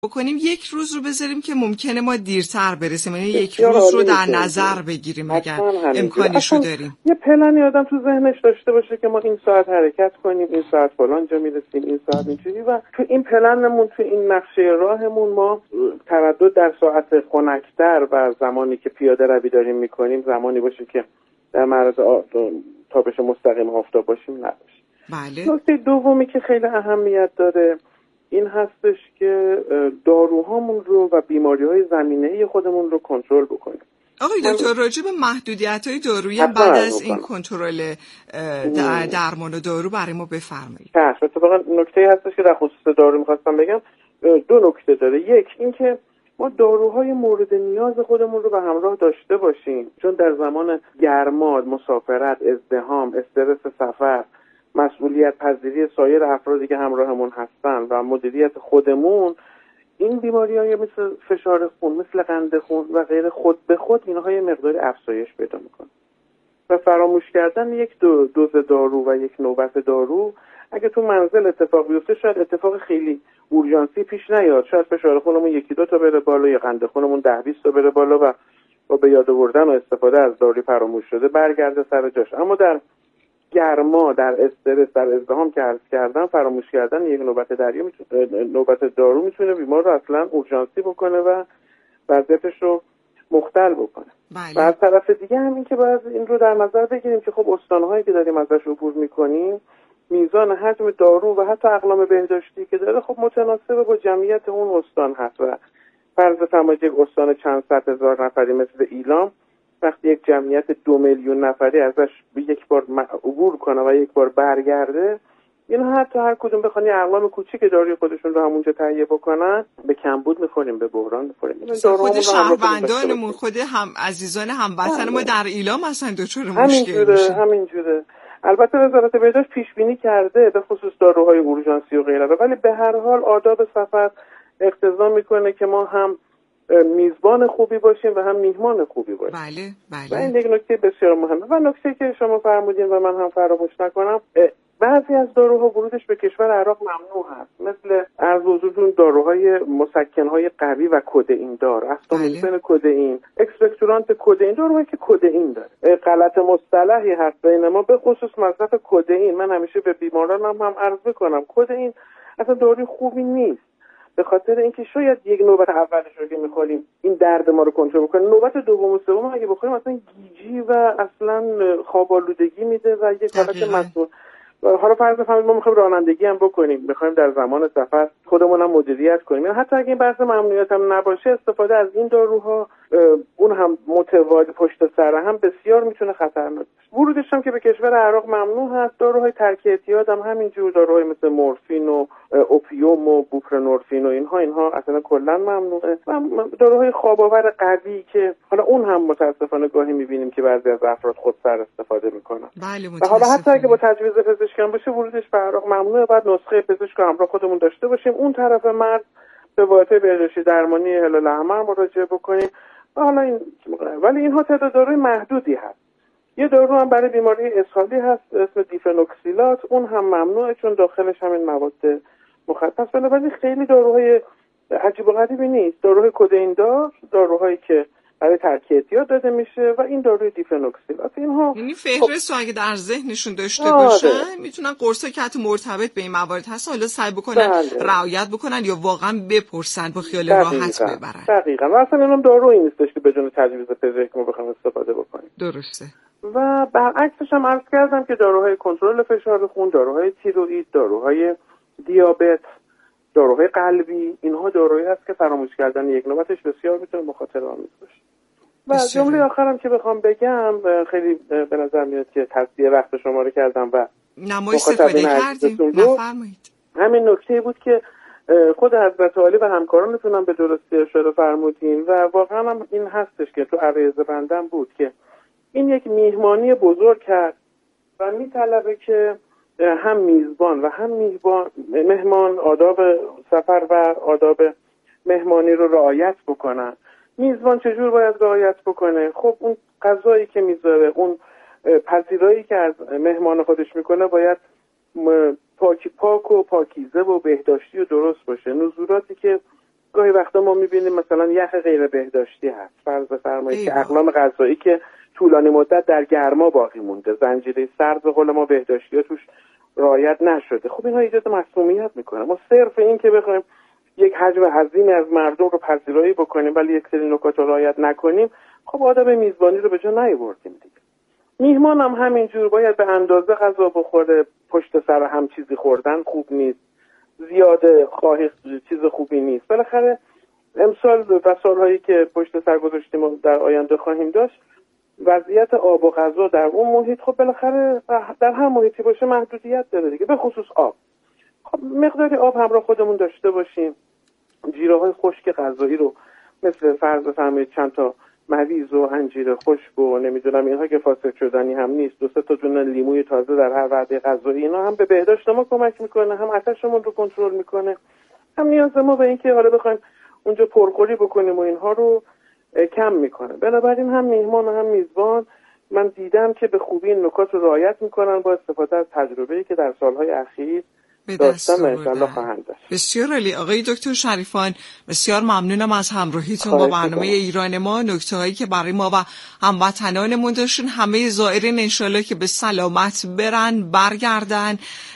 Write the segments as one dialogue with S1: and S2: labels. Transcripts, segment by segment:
S1: بکنیم یک روز رو بذاریم که ممکنه ما دیرتر برسیم، یعنی یک روز رو در نظر بگیریم اگر امکانیشو داریم.
S2: یه پلنی آدم تو ذهنش داشته باشه که ما این ساعت حرکت کنیم، این ساعت فلان جا میرسیم، این ساعت اینجوری، و تو این پلنمون، تو این نقشه راهمون ما تردد در ساعت خنک‌تر و زمانی که پیاده روی داریم میکنیم زمانی باشه که در معرض تابش مستقیم آفتاب باشیم نباشه.
S1: بله.
S2: نکته دومی که خیلی اهمیت داره این هستش که داروهامون رو و بیماری‌های زمینه‌ای خودمون رو کنترل بکنیم.
S1: آقای دکتر راجع به محدودیت‌های دارویی بعد از این کنترل درمان و دارو برای ما بفرمایید.
S2: اتفاقا نکته‌ای هستش که در خصوص دارو می‌خواستم بگم. دو نکته داره. یک اینکه ما داروهای مورد نیاز خودمون رو به همراه داشته باشیم، چون در زمان گرما، مسافرت، ازدحام، استرس سفر، مسئولیت پذیری سایر افرادی که همراهمون هستن و مدیریت خودمون، این بیماری‌های مثل فشار خون، مثل قند خون و غیر خود به خود اینها یه مقدار افزایش پیدا میکنه و فراموش کردن یک دوز دارو و یک نوبت دارو اگه تو منزل اتفاق بیفته شاید اتفاق خیلی اورژانسی پیش نیاد، شاید فشار خونمون 1-2 تا بره بالا یا قند خونمون 10-20 تا بره بالا و با به یاد آوردن و استفاده از داروی فراموش شده برگرده سر جاش. اما در گرما، در استرس، در ازدحام که عرض کردم، فراموش کردن یک نوبت دارو میتونه بیمار رو اصلا اورژانسی بکنه و وضعیتش رو مختل بکنه.
S1: بله.
S2: و از طرف دیگه هم این که باید این رو در نظر بگیریم که خب استان‌هایی که داریم ازش عبور میکنیم میزان حجم دارو و حتی اقلام بهداشتی که داره خب متناسب با جمعیت اون استان هست و فرض فرمایید یک استان چند صد هزار نفری مثل ایلام وقتی یک جمعیت 2 میلیون نفری ازش یک بار عبور کنه و یک بار برگرده، این حتی هر کدوم بخوان یه اقلام کوچیک داروی خودشون رو همونجا تهیه بکنن به کمبود میخوریم، به بحران میخوریم.
S1: خود شهروندانمون، خود هم عزیزان هموطن ما در ایلام اصلا دچار مشکل میشن.
S2: همینجوره. البته وزارت بهداشت پیش بینی کرده به خصوص داروهای اورژانسی و غیره، ولی به هر حال آداب سفر اقتضا میکنه که ما هم میزبان خوبی باشیم و هم میهمان خوبی باشیم.
S1: بله.
S2: و این یک نکته بسیار مهمه. و نکته که شما فرمودین و من هم فراموش نکنم، بعضی از داروها ورودش به کشور عراق ممنوع هست، مثل عرض حضورتون داروهای مسکنهای قوی و کدئین دار، استامینوفن کدئین، اکسپکتورانت کدئین، داروهایی که کدئین داره. غلط مصطلحی هست بین ما به خصوص مصرف کدئین. من همیشه به بیمارانم هم عرض میکنم کدئین اصلا داروی خوبی نیست، به خاطر اینکه شاید یک نوبت اولش رو که می‌خوریم این درد ما رو کنترل کنه، نوبت دوم و سوم اگه بخوریم اصلا گیجی و اصلا خواب آلودگی میده و یک حالت مسئول. حالا فرض بفرمایید ما می‌خوایم رانندگی هم بکنیم، می‌خوایم در زمان سفر خودمون هم مدیریت کنیم، یعنی حتی اگه این بحث ممنوعیت هم نباشه استفاده از این داروها اون هم متوالی پشت سر هم بسیار میتونه خطرناک باشه. ورودش هم که به کشور عراق ممنوع هست. داروهای ترک اعتیاد هم همینجور، داروهای مثل مورفین و اوپیوم و بوپرنورفین و اینها اصلا کلا ممنوعه. و داروهای خواب‌آور قوی که حالا اون هم متاسفانه گاهی می‌بینیم که بعضی از افراد خودسر استفاده میکنن.
S1: بله
S2: و حالا حتی اگه با تجویز پزشکیان باشه ورودش به عراق ممنوعه، بعد نسخه پزشک همراه خودمون داشته باشیم، اون طرف مرز به واسطه بهداشتی درمانی هلال احمر مراجعه بکنیم. حالا ولی اینها تعداد داروی محدودی هست. یه دارو هم برای بیماری اسهالی هست اسم دیفنوکسیلات، اون هم ممنوعه چون داخلش همین مواد مخدر است. ولی خیلی داروهای عجیب و غریبی نیست. داروهای کدئین دار، داروهایی که برای ترک اعتیاد داده میشه و این داروی دیفنوکسیلات، اینها
S1: یعنی فهرست رو اگه در ذهنشون داشته باشن میتونن قرصا که حتی مرتبط به این موارد هست حالا سعی بکنن رعایت بکنن یا واقعا بپرسن با خیال راحت ببرن.
S2: دقیقاً. و اصلا اینم دارویی نیستش که بدون تجویز پزشک ما بخوایم استفاده بکنیم.
S1: درسته.
S2: و برعکسش هم عرض کردم که داروهای کنترل فشار خون، داروهای تیروئید، داروهای دیابت، داروهای قلبی، اینها داروهایی هست که فراموش کردن یک نوبتش بسیار میتونه مخاطره آمیز باشه. و جمله آخرم که بخوام بگم، خیلی به نظر میاد که تصفیه وقت شما رو کردم و
S1: نمای استفاده کردیم. نفرمایید.
S2: همین نکته بود که خود حضرت عالی و همکارانتون هم به درستی اشاره فرمودین و واقعا هم این هستش که تو عریض بندم بود که این یک میهمانی بزرگ هست و میطلبه که هم میزبان و هم مهمان آداب سفر و آداب مهمانی رو رعایت بکنن. میزبان چجور باید رعایت بکنه؟ خب اون غذایی که میذاره، اون پذیرایی که از مهمان خودش میکنه باید پاک و پاکیزه و بهداشتی و درست باشه. نزولاتی که گاهی وقتا ما میبینیم مثلا یخ غیر بهداشتی هست، فرض بفرمایید که اقلام غذایی که طولانی مدت در گرما باقی مونده، زنجیره سرد به قول ما بهداشتی توش رعایت نشده. خب اینها ایجاد مسمومیت میکنه. ما صرف این که بخوایم یک حجم عظیمی از مردم رو پذیرایی بکنیم ولی یک سری نکات رو رعایت نکنیم، خب آداب میزبانی رو به جا نیاوردیم دیگه. میهمان هم همینجور باید به اندازه غذا بخوره، پشت سر هم چیزی خوردن خوب نیست، زیاده خواهی چیز خوبی نیست. بالاخره امسال و سالهایی که پشت سر گذاشتیم و در آینده خواهیم داشت، وضعیت آب و غذا در اون محیط خب بالاخره در هر محیطی باشه محدودیت داره دیگه، به خصوص آب. خب مقداری آب همراه خودمون داشته باشیم، جیره‌های خشک غذایی رو مثل فرض بفرمایید چند تا مویز و انجیر خشک و نمیدونم اینها که فاسد شدنی هم نیست، 2-3 تا دونه لیموی تازه در هر وعده غذایی، اینا هم به بهداشت ما کمک میکنه، هم آتشمون رو کنترل میکنه، هم نیاز ما به این که حالا بخوایم اونجا پرخوری بکنیم و اینها رو کم میکنه. بنابراین هم میهمان و هم میزبان من دیدم که به خوبی این نکات رو رعایت میکنن با استفاده از تجربه‌ای که در سالهای اخیر داشتم انشالله خواهند داشت.
S1: بسیار عالی. آقای دکتر شریفان بسیار ممنونم از همراهیتون با برنامه ایران ما. نکته‌هایی که برای ما و هموطنانمون داشتین، همه زائرین انشالله که به سلامت برن برگردن،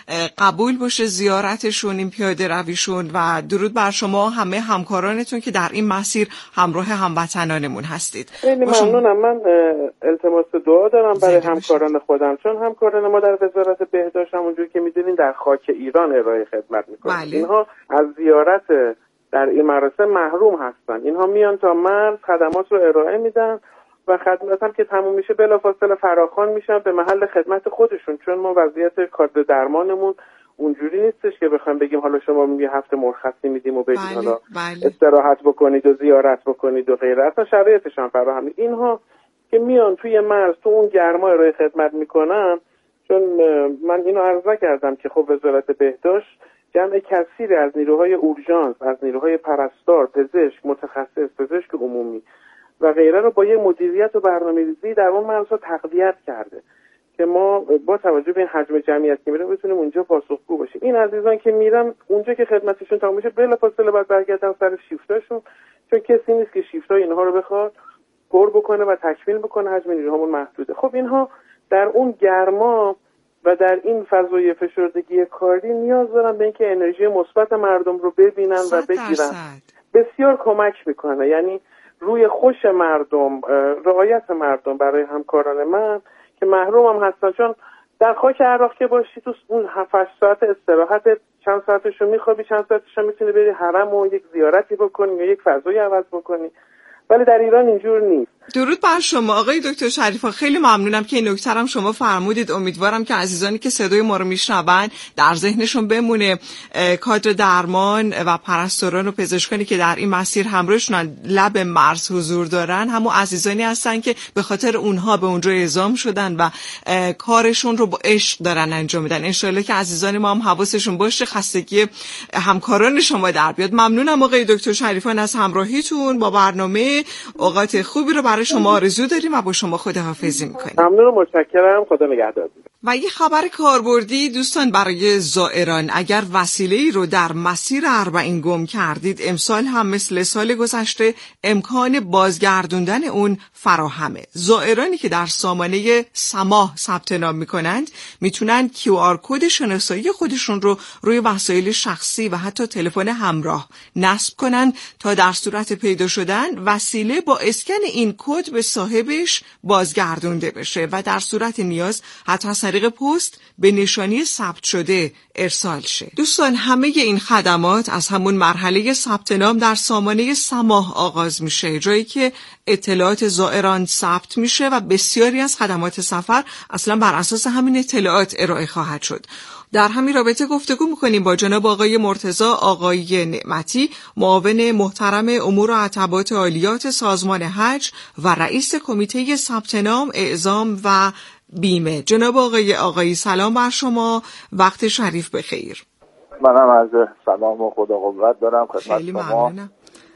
S1: قبول باشه زیارتشون، این پیاده رویشون، و درود بر شما همه همکارانتون که در این مسیر همراه هموطنانمون هستید.
S2: خیلی ممنونم. من التماس دعا دارم برای همکاران خودم، چون همکاران ما در وزارت بهداشت همونجوری که میدونین در خاک ایران ارائه خدمت میکنن. اینها از زیارت در این مراسم محروم هستن. اینها میان تا مرز خدمات رو ارائه میدن و خدمات هم که تموم میشه بلافاصله فراخوان میشن به محل خدمت خودشون، چون ما وضعیت کادر درمانمون اونجوری نیستش که بخوایم بگیم حالا شما یه هفته مرخصی میدیم و بگید حالا استراحت بکنید و زیارت بکنید و غیره. اصلا شرایطش هم فراهم. اینها که میان توی مرز تو اون گرما ارائه خدمت میکنن، چون من اینو عرض نکردم که خب وزارت بهداشت جمع کثیری از نیروهای اورژانس، از نیروهای پرستار، پزشک متخصص، پزشک عمومی و غیره رو با یه مدیریت و برنامه‌ریزی در اون مرزها تقویت کرده که ما با توجه به این حجم جمعیت که میره بتونیم اونجا پاسخگو باشیم. این عزیزان که میرن اونجا که خدمتشون تموم میشه بلافاصله باید برگردن سر شیفتاشون، چون کسی نیست که شیفتای اینها رو بخواد پر بکنه و تکمیل بکنه، حجم نیروهامون محدوده. خب اینها در اون گرما و در این فضای فشردگی کاری نیاز دارن به اینکه انرژی مثبت مردم رو ببینن و بگیرن. بسیار کمک میکنه، یعنی روی خوش مردم، رعایت مردم برای همکاران من که محروم هم هستن، چون در خاک عراق که باشی تو اون 7 ساعت استراحت چند ساعتشو میخوابی، چند ساعتشو میتونی بری حرم و یک زیارتی بکنی یا یک فضای عوض بکنی، ولی در ایران اینجور نیست.
S1: درود بر شما آقای دکتر شریفا، خیلی ممنونم که این نکته هم شما فرمودید. امیدوارم که عزیزانی که صدای ما رو میشنون در ذهنشون بمونه کادر درمان و پرستاران و پزشکانی که در این مسیر همراهشون لب مرز حضور دارن همون عزیزانی هستن که به خاطر اونها به اونجا اعزام شدن و کارشون رو با عشق دارن انجام میدن. انشالله که عزیزان ما هم حواسشون باشه خستگی همکاران شما در بیاد. ممنونم آقای دکتر شریفان از همراهیتون با برنامه. اوقات خوبی رو برای شما آرزو داریم و با شما خداحافظی میکنیم.
S2: ممنون و متشکرم. خدا نگهدار.
S1: و یه خبر کاربردی دوستان برای زائران، اگر وسیله‌ای رو در مسیر اربعین گم کردید امسال هم مثل سال گذشته امکان بازگردوندن اون فراهمه. زائرانی که در سامانه سماح ثبت نام میکنند میتونن QR کد شناسایی خودشون رو روی وسایل شخصی و حتی تلفن همراه نصب کنن تا در صورت پیدا شدن وسیله با اسکن این کد به صاحبش بازگردونده بشه و در صورت نیاز حتی از طریق پست به نشانی ثبت شده ارسال شه. دوستان همه این خدمات از همون مرحله ثبت نام در سامانه سماح آغاز میشه، جایی که اطلاعات زائران ثبت میشه و بسیاری از خدمات سفر اصلا بر اساس همین اطلاعات ارائه خواهد شد. در همین رابطه گفتگو میکنیم با جناب آقای مرتضی آقای نعمتی، معاون محترم امور و عتبات عالیات سازمان حج و رئیس کمیته ثبت نام، اعزام و بیمه. جناب آقای سلام بر شما، وقت شریف بخیر.
S3: منم از سلام و خدا قوت دارم خدمت شما.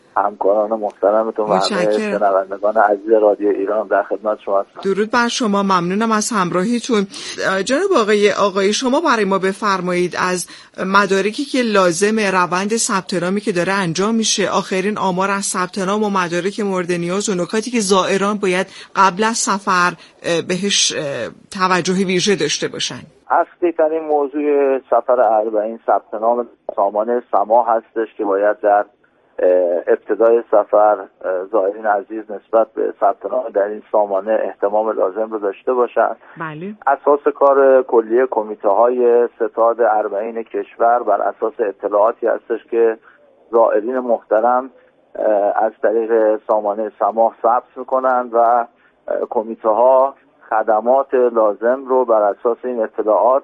S3: همکاران محترمتون و همه شنوندگان عزیز رادیو ایران در خدمت شما هستم.
S1: درود بر شما، ممنونم از همراهیتون. جناب آقای شما برای ما بفرمایید از مدارکی که لازمه، روند ثبت نامی که داره انجام میشه، آخرین آمار از ثبت نام و مدارک مورد نیاز و نکاتی که زائران باید قبل از سفر بهش توجه ویژه داشته باشن.
S3: اصلی ترین موضوع سفر اربعین ثبت نام سامانه سما هستش که باید در ابتدای سفر زائرین عزیز نسبت به ثبت نام در این سامانه اهتمام لازم رو داشته باشند.
S1: بله.
S3: اساس کار کلیه کمیته های ستاد اربعین کشور بر اساس اطلاعاتی هستش که زائرین محترم از طریق سامانه سما ثبت میکنند و کمیته ها خدمات لازم رو بر اساس این اطلاعات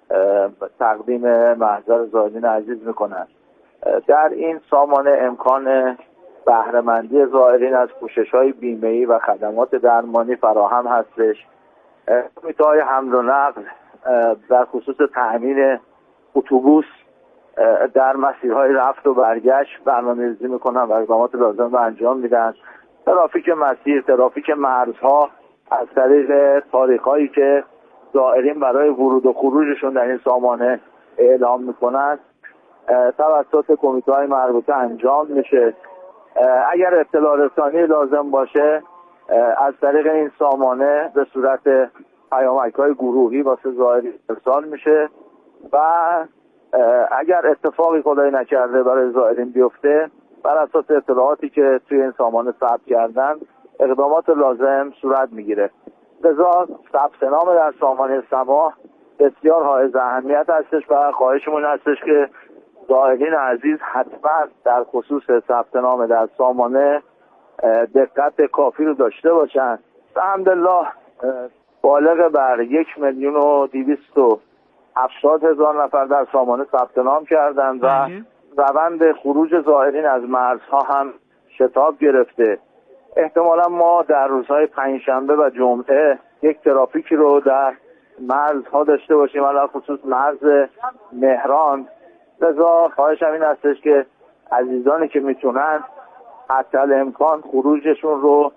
S3: تقدیم محضر زائرین عزیز میکنند. در این سامانه امکان بهره‌مندی زائرین از پوشش‌های بیمه‌ای و خدمات درمانی فراهم هستش. کمیته‌های حمل و نقل در خصوص تأمین اتوبوس در مسیرهای رفت و برگشت برنامه‌ریزی می‌کنن و اقدامات لازم رو انجام میدن. ترافیک مسیر، ترافیک مرزها از طریق تاریخ‌هایی که زائرین برای ورود و خروجشون در این سامانه اعلام می‌کنند توسط کمیته‌های مربوطه انجام میشه. اگر اطلاع رسانی لازم باشه از طریق این سامانه به صورت پیامک‌های گروهی واسه زائرین ارسال میشه و اگر اتفاقی خدای نکرده برای زائرین بیفته بر اساس اطلاعاتی که توی این سامانه ثبت کردن اقدامات لازم صورت میگیره. لذا ثبت نام در سامانه سما بسیار حائز اهمیت هستش و خواهشمون هستش که زائرین عزیز حتما در خصوص ثبت نام در سامانه دقت کافی رو داشته باشن. الحمدلله بالغ بر 1,270,000 نفر در سامانه ثبت نام کردند و روند خروج زائرین از مرزها هم شتاب گرفته. احتمالا ما در روزهای پنجشنبه و جمعه یک ترافیکی رو در مرزها داشته باشیم، علاوه خصوص مرز مهران. لذا خواهشم این هستش که عزیزانی که میتونن حتی الامکان خروجشون رو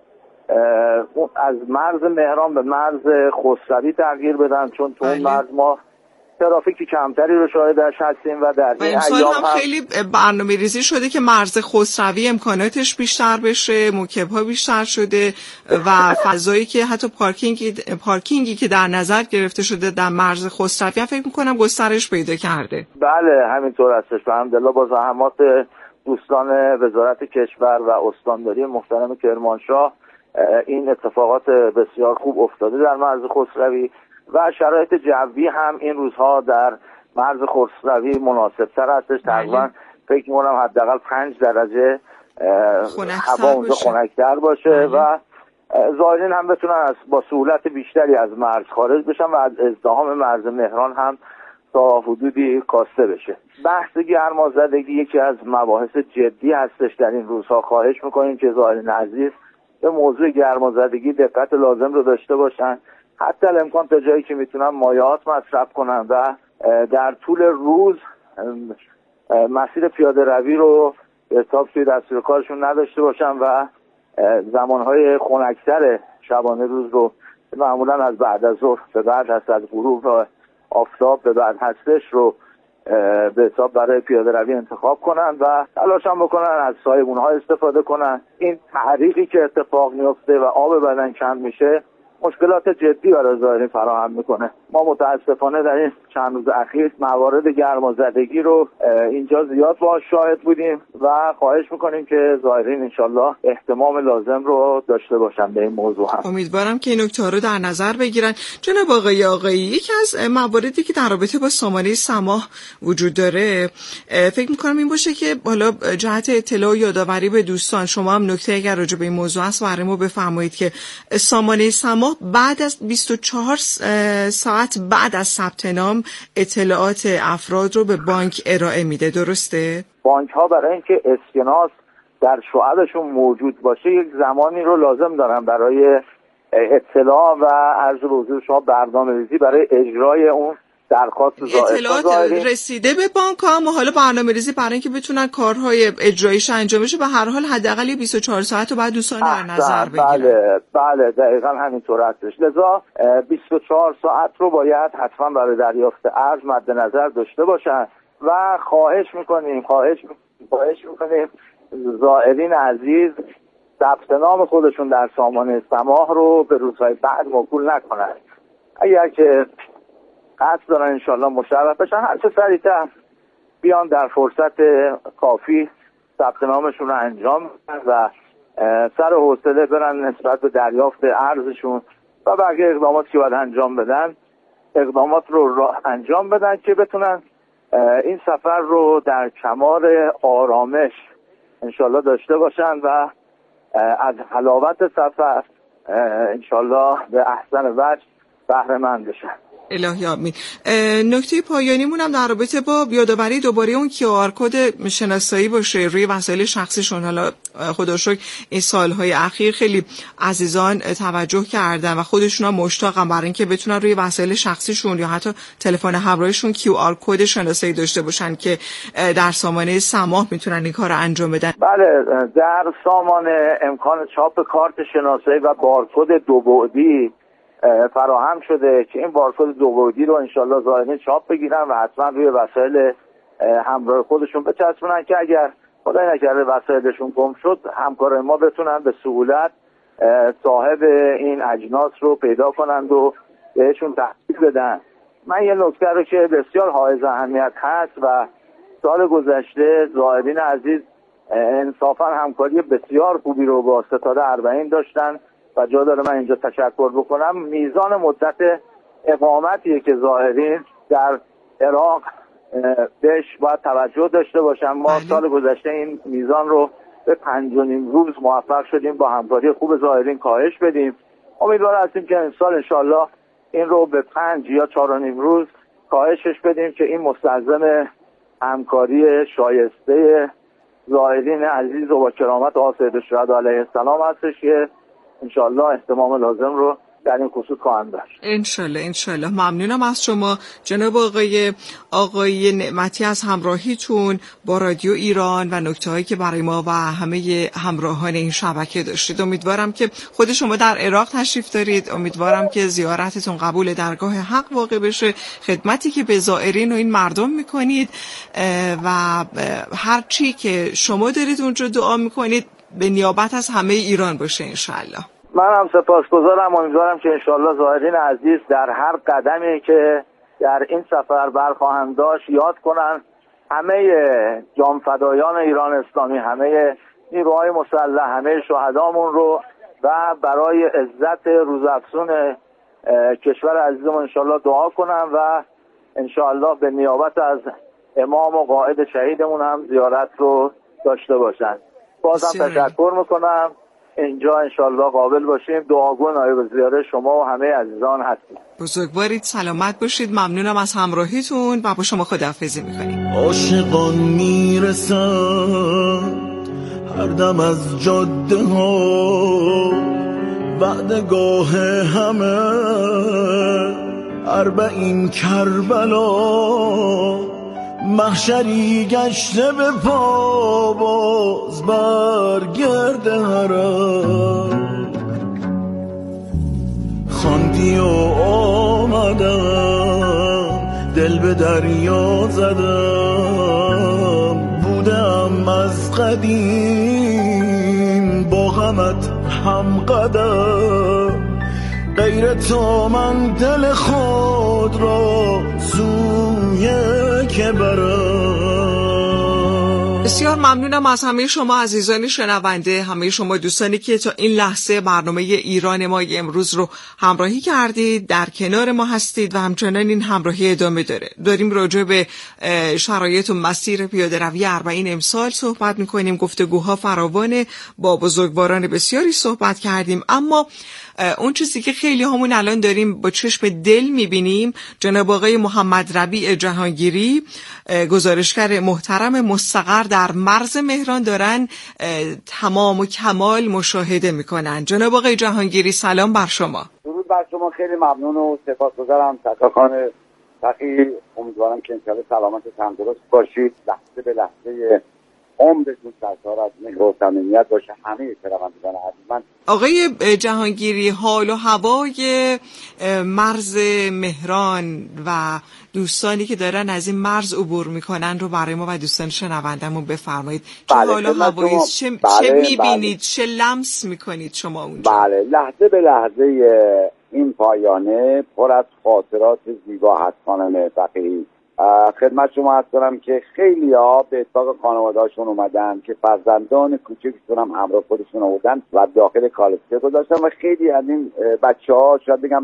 S3: از مرز مهران به مرز خسروی تغییر بدن، چون تو اون مرز ما ترافیکی کمتری رو شاهدش هستیم و در این ایام
S1: هم خیلی برنامه ریزی شده که مرز خسروی امکاناتش بیشتر بشه، موکب‌ها بیشتر شده و فضایی که حتی پارکینگی که در نظر گرفته شده در مرز خسروی فکر می‌کنم گسترش پیدا کرده.
S3: بله همینطور هستش. الحمدلله با زحمات دوستان وزارت کشور و استانداری محترم کرمانشاه این اتفاقات بسیار خوب افتاده در مرز خسروی و شرایط جوی هم این روزها در مرز خسروی مناسب‌تر هستش. تقریبا فکر می‌کنم حداقل 5 درجه هوا اونجا خنک‌تر باشه و زائرین هم بتونن با سهولت بیشتری از مرز خارج بشن و از ازدحام مرز مهران هم تا حدودی کاسته بشه. بحث گرمازدگی یکی از مباحث جدی هستش در این روزها. خواهش می‌کنیم که زائرین عزیز به موضوع گرمازدگی دقت لازم رو داشته باشن، حتی الامکان تا جایی که میتونن مایعات مصرف کنن و در طول روز مسیر پیاده روی رو حساب توی دستور کارشون نداشته باشن و زمانهای خنک‌تر شبانه روز رو معمولا از بعد از ظهر به بعد هست، از غروب و آفتاب به بعد هستش رو به حساب برای پیاده روی انتخاب کنن و تلاش هم بکنن از سایبون‌ها استفاده کنن. این تحریقی که اتفاق میفته و آب بدن کم میشه مشکلات جدی برای زائرین فراهم میکنه. ما متاسفانه در این چند روز اخیر موارد گرمازدگی رو اینجا زیاد باهاش شاهد بودیم و خواهش میکنیم که زائرین انشالله اهتمام لازم رو داشته باشن به این موضوع هم.
S1: امیدوارم که این نکته رو در نظر بگیرن. جناب آقایی یکی از مواردی که در رابطه با سامانه سما وجود داره فکر میکنم این باشه که حالا جهت اطلاع و یادآوری به دوستان، شما هم نکته اگر راجع به این موضوع هست برای ما بفرمایید که سامانه سما بعد از 24 ساعت بعد از ثبت نام اطلاعات افراد رو به بانک ارائه میده، درسته؟
S3: بانک ها برای اینکه اسکناس در شعبشون موجود باشه یک زمانی رو لازم دارن برای اطلاع و عرض به حضور شما برنامه‌ریزی برای اجرای اون درخواست
S1: اطلاعات رسیده به بانک ها، اما حالا برنامه‌ریزی برای اینکه بتونن کارهای اجراییش انجام بشه به هر حال حداقل 24 ساعت رو بعد دوستان در نظر بگیرن.
S3: بله دقیقاً همینطور هستش. لذا 24 ساعت رو باید حتما برای دریافت ارز مد نظر داشته باشن و خواهش میکنیم زائرین عزیز ثبت نام خودشون در سامانه سماح رو به روزهای بعد موکول نکنن. اگر که قصد دارن انشالله مشرف بشن هر چه سریعتر بیان در فرصت کافی ثبت نامشون رو انجام بدن و سر حوصله برن نسبت به دریافت ارزشون و بقیه اقداماتی که باید انجام بدن اقدامات رو انجام بدن که بتونن این سفر رو در کمال آرامش انشالله داشته باشن و از حلاوت سفر انشالله به احسن وجه بهره مند بشن.
S1: الهی آمین. نکته پایانیمون هم در رابطه با یادآوری دوباره اون QR کد شناسایی باشه روی وسایل شخصیشون. حالا خدا رو شکر این سالهای اخیر خیلی عزیزان توجه کردن و خودشون هم مشتاقن برای اینکه بتونن روی وسایل شخصیشون یا حتی تلفن همراهشون QR کد شناسایی داشته باشن که در سامانه سماح میتونن این کارو انجام بدن.
S3: بله، در سامانه امکان چاپ کارت شناسایی و بارکد دو بعدی فراهم شده که این بارکد دو بعدی رو انشالله زائرین چاپ بگیرن و حتما روی وسایل همراه خودشون بچسبونن که اگر خدای نکرده وسایلشون گم شد همکارای ما بتونن به سهولت صاحب این اجناس رو پیدا کنند و بهشون تحویل بدن. من یه نکته رو که بسیار حائز اهمیت هست و سال گذشته زائرین عزیز انصافا همکاری بسیار خوبی رو با ستاد اربعین داشتن و جا داره من اینجا تشکر بکنم. میزان مدت اقامتیه که زائرین در عراق بهش باید توجه داشته باشن. ما سال گذشته این میزان رو به 5.5 روز موفق شدیم با همکاری خوب زائرین کاهش بدیم. امیدوار هستیم که این سال انشالله این رو به 5 یا 4.5 روز کاهشش بدیم که این مستلزم همکاری شایسته زائرین عزیز و با کرامت آقا سید الشهدا علیه السلام هستش که انشالله اهتمام لازم رو در این خصوص خواهند داشت.
S1: انشالله. ممنونم از شما جناب آقای نعمتی از همراهیتون با رادیو ایران و نکته‌هایی که برای ما و همه همراهان این شبکه داشتید. امیدوارم که خود شما در عراق تشریف دارید. امیدوارم که زیارتتون قبول درگاه حق واقع بشه. خدمتی که به زائرین و این مردم میکنید و هر چی که شما دارید اونجا دعا میکنید به نیابت از همه ایران باشه انشالله.
S3: من هم سپاسگزارم. امیدوارم که انشالله زائرین عزیز در هر قدمی که در این سفر برخواهند داشت یاد کنن همه جانفدایان ایران اسلامی، همه نیروهای مسلح، همه شهدامون رو و برای عزت روزافزون کشور عزیزمون انشالله دعا کنن و انشالله به نیابت از امام و قائد شهیدمون هم زیارت رو داشته باشن. بازم تشکر میکنم. اینجا انشالله قابل باشیم. دعاگو نایب زیاره شما و همه عزیزان هستیم.
S1: بزرگوارید، سلامت باشید. ممنونم از همراهیتون و با شما خداحافظی میکنیم.
S4: عاشقان میرسن هر دم از جاده ها وعدگاه همه اربعین کربلا محشری گشته به پا باز برگرد حرم خواندی و آمدم دل به دریا زدم بودم از قدیم با غمت هم قدم غیر تو من دل خود را سوی که برم.
S1: بسیار ممنونم از همه شما عزیزان شنونده، همه شما دوستانی که تا این لحظه برنامه ایران ما امروز رو همراهی کردید، در کنار ما هستید و همچنان این همراهی ادامه داره. داریم راجع به شرایط و مسیر پیاده روی اربعین امسال صحبت میکنیم. گفتگوها فراوانه، با بزرگواران بسیاری صحبت کردیم، اما اون چیزی که خیلی همون الان داریم با چشم دل میبینیم، جناب آقای محمد ربیع جهانگیری، گزارشگر محترم مستقر در مرز مهران، دارن تمام و کمال مشاهده میکنن. جناب آقای جهانگیری سلام بر شما.
S5: درود بر شما، خیلی ممنون و سپاسگزارم. تکاکان وقتی امیدوارم که انشاءالله سلامت و تندرست باشید. لحظه به لحظه عمرتون سرشار از مهر و صمیمیت باشه. همه شنوندگان عزیز من.
S1: آقای جهانگیری، حال و هوای مرز مهران و دوستانی که دارن از این مرز عبور میکنن رو برای ما و دوستان شنوندمون بفرمایید. چه حال و هوایی، چه میبینید، چه لمس میکنید شما اونجا؟
S5: بله، لحظه به لحظه این پایانه پر از خاطرات زیبا هست خانم فقیهی. خدمت شما عرض کنم که خیلی ها به اتفاق خانواده‌هاشون اومدن که فرزندان کوچکشون هم همراه خودشون آوردن و داخل کالسکه گذاشتن و خیلی از این بچه‌ها شاید بگم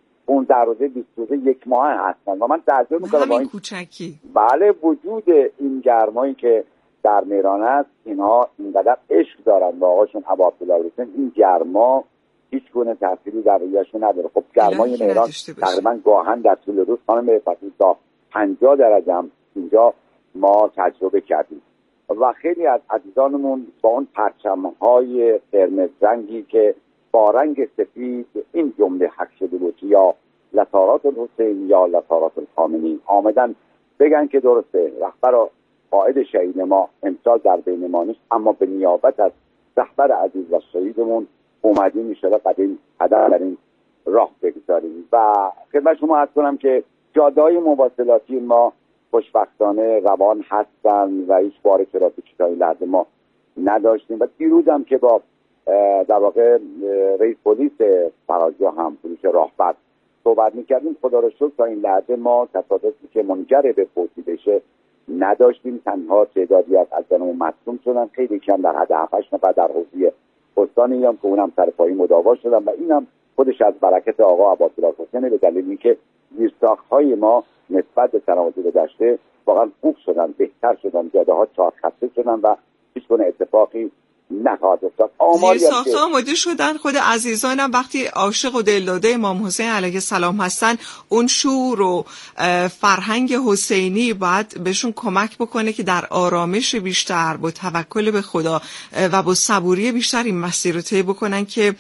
S5: 15 روزه 20 روزه یک ماه هستن و من تعجب می‌کنم با این
S1: کوچکی.
S5: بله، وجود این گرمایی که در مهران است، اینها اینقدر عشق دارن با آقاشون ابا عبدالله حسین. این گرما هیچ گونه تأثیری در رویشون نداره. خب گرمای مهران تقریبا گاهن در طول روز خانم فقیهی تا 50 درجه هم اینجا ما تجربه کردیم و خیلی از عزیزانمون با اون پرچم‌های قرمز رنگی که با رنگ سفید این جمله حک شده بود یا لطارات الحسین یا لطارات الخامنی آمدن بگن که درسته رهبر و قائد شهید ما امسال در بین ما نیست، اما به نیابت از رهبر عزیز و شهیدمون اومدیم میشه قدیم قدم در این راه بگذاریم. و خدمت شما عرض کنم که جاده‌های مواصلاتی ما خوشبختانه روان هستن و هیچ بار ترافیکی تا این لحظه ما نداشتیم و دیروز هم که با در واقع رئیس پلیس فرازیا هم پلیس راهبر صحبت میکردیم، خدا رو شکر تا این لحظه ما تصادفی که منجر به فوتی بشه نداشتیم. تنها تعدادی از عزیزانمون مصدوم شدن، خیلی کم در حد 7-8 نفر در حوزه استان ایلام که اونم سر پایی مداوا شدن و اینم خودش از برکت آقا ابا عبدالله حسین به دلیل اینکه زیرساخت‌های ما نسبت به سلامت گذشته واقعا خوب شدن، بهتر شدن، جاده‌ها چارخسته شدن و هیچ گونه اتفاقی نخواهد افتاد.
S1: زیرساخت‌ها آماده شدن. خود عزیزانم وقتی عاشق و دلداده امام حسین علیه السلام هستن، اون شور و فرهنگ حسینی باید بهشون کمک بکنه که در آرامش بیشتر، با توکل به خدا و با صبوری بیشتر این مسیر رو طی بکنن که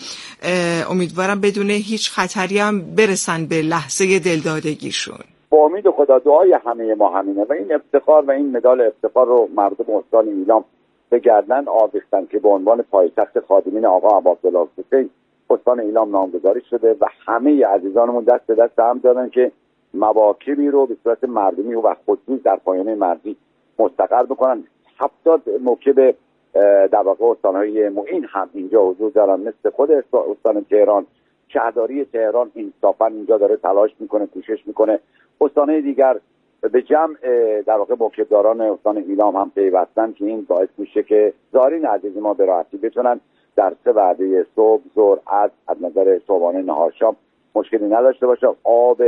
S1: امیدوارم بدون هیچ خطری هم برسن به لحظه دلدادگیشون.
S5: با امید خدا دعای همه ما همینه و این افتخار و این مدال افتخار رو مردم استان ایلام به گردن آویختن که به عنوان پایتخت خادمین آقا ابا عبدالله حسین استان ایلام نامگذاری شده و همه عزیزانمون دست به دست هم دادن که مواکبی رو به صورت مردمی و خصوص در پایانه مرزی مستقر بکنن. 70 موکب در واقع استانهای معین هم اینجا حضور دارن، مثل خود استان تهران، شهرداری تهران انصافا اینجا داره تلاش میکنه، کوشش میکنه. استانهای دیگر به جمع در واقع موکبداران استان ایلام هم پیوستن که این باعث میشه که زائرین عزیز ما به راحتی بتونن در 3 وعده صبح، ظهر، عصر از نظر صبحانه، نهار، شام مشکلی نداشته باشه. آب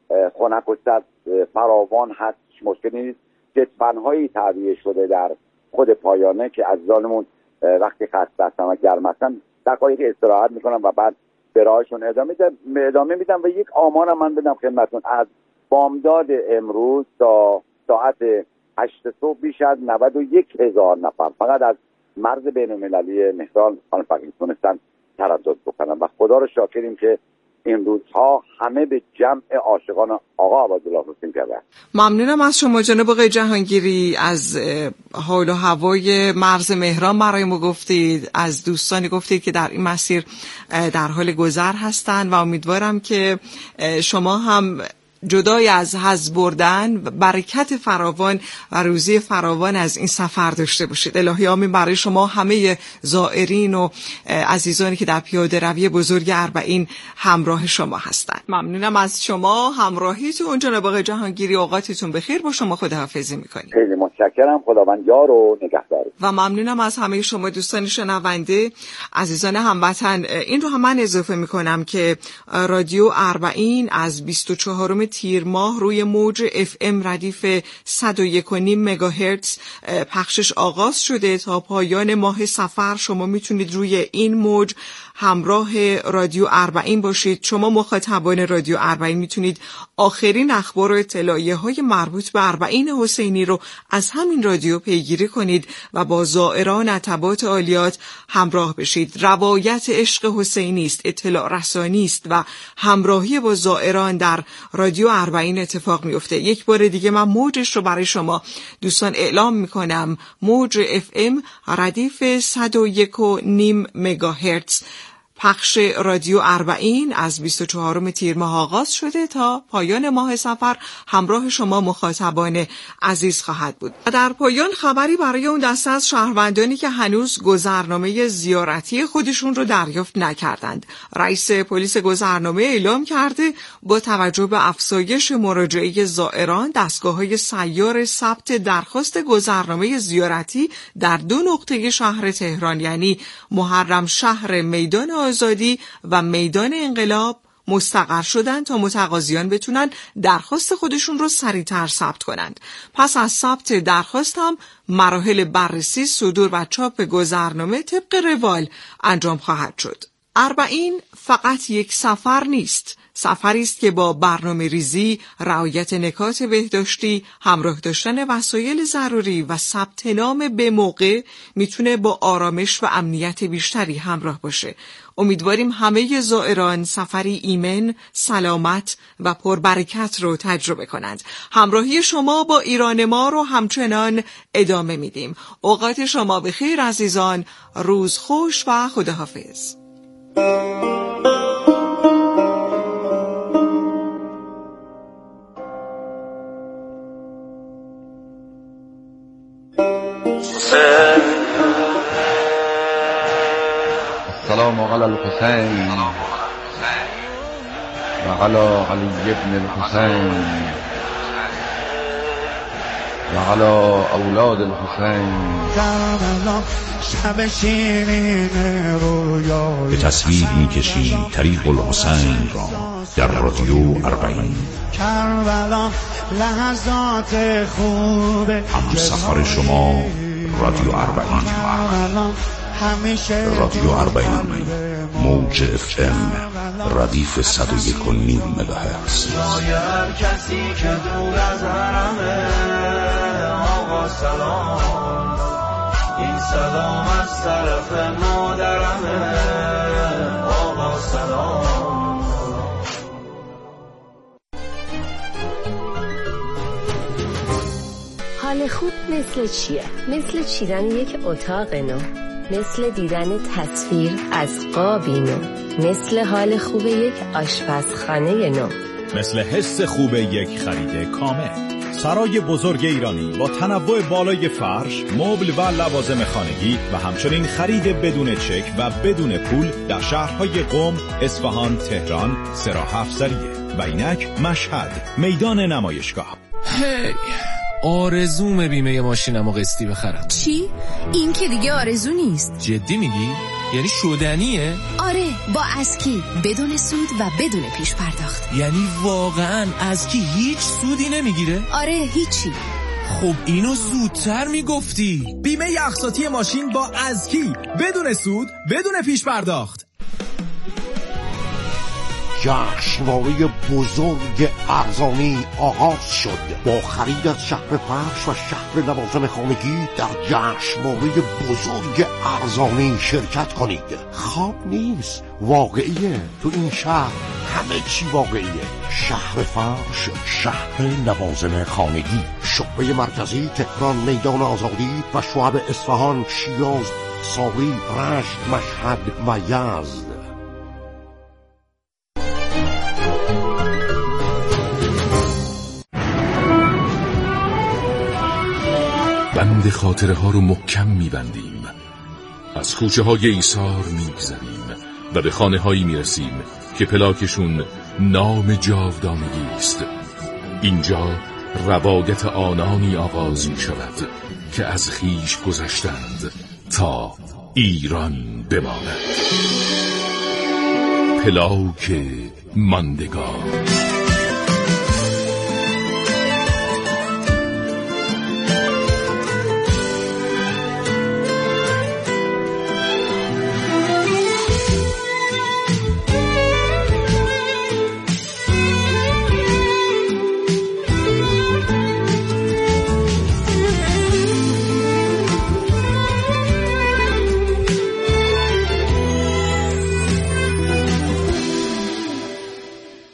S5: خنک و سرد فراوان هست، مشکلی نیست. جت‌فن‌هایی تعبیه شده در خود پایانه که عزیزانمون وقتی خسته هستن و گرم هستن دقایق استراحت میکنن و بعد به راهشون ادامه میدن. و یک آمار من بدم خدمتتون، از بامداد امروز تا ساعت 8 صبح بیش از 91,000 نفر فقط از مرز بین‌المللی مهران خانم فقیهی تونستن تردد بکنن و خدا رو شاکریم که این روزها همه به جمع عاشقان آقا ابا عبدالله حسین کرده.
S1: ممنونم از شما جناب آقای جهانگیری. از حال و هوای مرز مهران برای ما گفتید، از دوستانی گفتید که در این مسیر در حال گذر هستند و امیدوارم که شما هم جدای از حظ بردن برکت فراوان و روزی فراوان از این سفر داشته باشید. الهی آمین برای شما، همه زائرین و عزیزانی که در پیاده روی بزرگ اربعین همراه شما هستند. ممنونم از شما همراهیتون. جناب آقای جهانگیری، اوقاتتون بخیر. با شما خداحافظی میکنیم.
S5: خیلی متشکرم. خداوند یار و نگهدار.
S1: و ممنونم از همه شما دوستان شنونده، عزیزان هموطن. این رو هم من اضافه میکنم که رادیو اربعین از 24 تیر ماه روی موج FM ردیف 101.5 مگاهرتز پخشش آغاز شده. تا پایان ماه صفر شما میتونید روی این موج همراه رادیو اربعین باشید. شما مخاطبان رادیو اربعین میتونید آخرین اخبار و اطلاعیه های مربوط به اربعین حسینی رو از همین رادیو پیگیری کنید و با زائران عتبات عالیات همراه بشید. روایت عشق حسینی است، اطلاع رسانی است و همراهی با زائران در رادیو رادیو 40 اتفاق میفته. یک بار دیگه من موجش رو برای شما دوستان اعلام میکنم. موج FM ردیف 101.5 مگاهرتز پخش رادیو 40 از 24 تیر ماه آغاز شده تا پایان ماه صفر همراه شما مخاطبان عزیز خواهد بود. و در پایان خبری برای اون دسته از شهروندانی که هنوز گذرنامه زیارتی خودشون رو دریافت نکردند. رئیس پلیس گذرنامه اعلام کرده با توجه به افزایش مراجعه زائران، دستگاه‌های سیار ثبت درخواست گذرنامه زیارتی در 2 نقطه شهر تهران یعنی محرم شهر میدان آزادی و میدان انقلاب مستقر شدن تا متقاضیان بتونن درخواست خودشون رو سریعتر ثبت کنند. پس از ثبت درخواست هم مراحل بررسی، صدور و چاپ گذرنامه طبق روال انجام خواهد شد. 40 فقط یک سفر نیست. سفری است که با برنامه ریزی، رعایت نکات بهداشتی، همراه داشتن وسایل ضروری و ثبت نام به موقع میتونه با آرامش و امنیت بیشتری همراه باشه. امیدواریم همه زائران سفری ایمن، سلامت و پربرکت رو تجربه کنند. همراهی شما با ایران ما رو همچنان ادامه میدیم. اوقات شما بخیر عزیزان، روز خوش و خداحافظ.
S6: السلام علی الحسین و علی علی ابن الحسین و علی اولاد الحسین.
S7: به تصویر می‌کشیم طریق الحسین را در رادیو 40. هم سفر شما رادیو 40. رادیو 40 موج FM ردیف 101.5 مگاهرتز.
S4: هر کسی که دور از حرمه آقا سلام، این سلام از طرف مادرمه آقا سلام.
S8: حال خوب مثل چیه؟ مثل چیدن یک اتاق نو، مثل دیدن تصویر از قابی نو، مثل حال خوب یک آشپزخانه نو،
S9: مثل حس خوب یک خرید کامل. سرای بزرگ ایرانی با تنوع بالای فرش، مبل و لوازم خانگی و همچنین خرید بدون چک و بدون پول در شهرهای قم، اصفهان، تهران، سراح افزاریه و اینک مشهد، میدان نمایشگاه.
S10: هی آرزوم بیمه ماشینمو قسطی بخرم.
S11: چی؟ این که دیگه آرزو نیست.
S10: جدی میگی؟ یعنی شدنیه؟
S11: آره، با اسکی بدون سود و بدون پیش پرداخت.
S10: یعنی واقعا اسکی هیچ سودی نمیگیره؟
S11: آره، هیچی.
S10: خب اینو زودتر میگفتی.
S12: بیمه اقساطی ماشین با اسکی بدون سود بدون پیش پرداخت.
S13: جشنواره بزرگ ارزانی آغاز شد. با خرید از شهر فرش و شهر لوازم خانگی در جشنواره بزرگ ارزانی شرکت کنید. خواب نیست، واقعیه. تو این شهر همه چی واقعیه. شهر فرش، شهر لوازم خانگی، شعبه مرکزی تهران، میدان آزادی و شعب اصفهان، شیراز، ساری، رشت، مشهد و یزد.
S7: بند خاطره ها رو محکم میبندیم، از کوچه های ایثار میگذریم و به خانه هایی میرسیم که پلاکشون نام جاودانگی است. اینجا روایت آنانی آغاز می شود که از خویش گذشتند تا ایران بماند. پلاک ماندگار.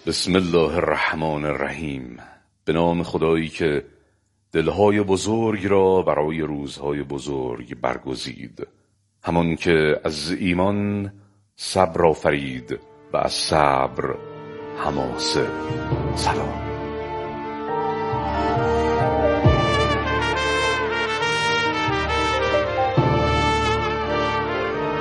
S7: بسم الله الرحمن الرحیم. به نام خدایی که دلهای بزرگ را برای روزهای بزرگ برگزید، همان که از ایمان صبر آفرید و از صبر حماسه. سلام.